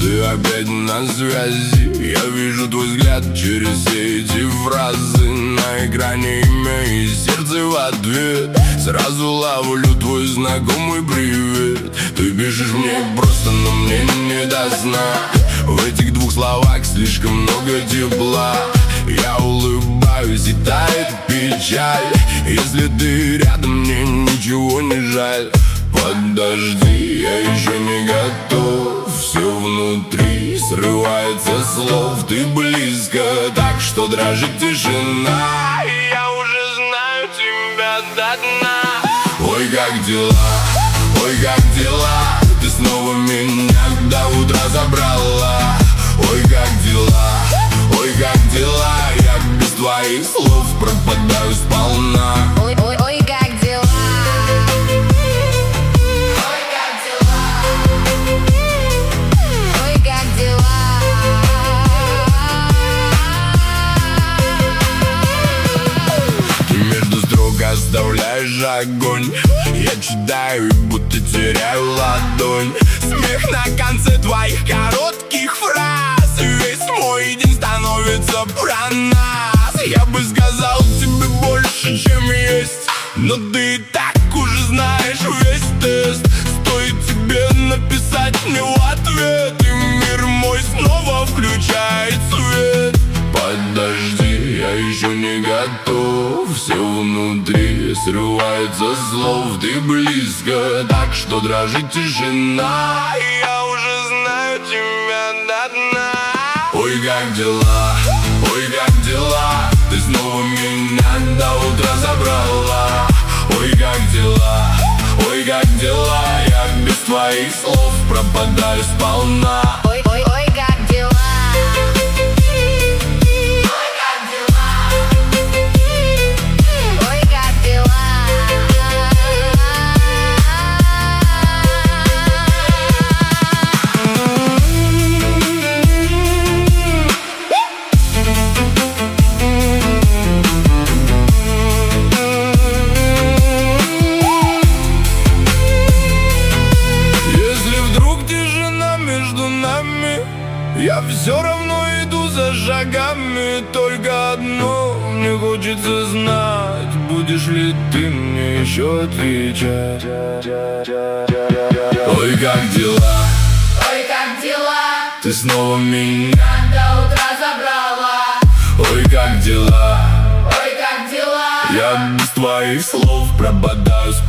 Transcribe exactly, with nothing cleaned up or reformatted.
ты опять на связи. Я вижу твой взгляд через все эти фразы. На экране имя и сердце в ответ. Сразу ловлю твой знакомый привет. Ты пишешь мне просто, но мне не до сна. В этих двух словах слишком много тепла. Я улыбаюсь и тает печаль. Если ты рядом, мне ничего не жаль. Подожди, я еще не готов. Все внутри срывается с слов. Ты близко, так что дрожит тишина. И я уже знаю тебя до дна. Ой, как дела, ой, как дела. Ты снова меня до утра забрала. Ой, как дела, ой, как дела. Я без твоих слов пропадаю сполна. Ой, ой, ой, как дела. Ой, как дела. Ой, как дела. Ты между строк оставляешь огонь. Я читаю и будто теряю ладонь. Смех на конце твоих коротких фраз. Весь мой день становится про нас. Я бы сказал тебе больше, чем есть, но ты и так уже знаешь весь тест. Стоит тебе написать мне в ответ, и мир мой снова включает свет. Подожди, я еще не готов. Все внутри срывается с слов. Ты близко, так что дрожит тишина. И я уже знаю тебя до дна. Ой, как дела, ой, как дела. Ты снова меня до утра забрала. Ой, как дела, ой, как дела. Я без твоих слов пропадаю сполна. Ой, ой, ой, как дела. Ой, как дела. Ой, как дела. Я все равно иду за шагами. Только одно мне хочется знать: будешь ли ты мне еще отвечать? Ой, как дела, Ой, как дела. ты снова меня До утра забрала. Ой, как дела, Ой, как дела. я без твоих слов пропадаю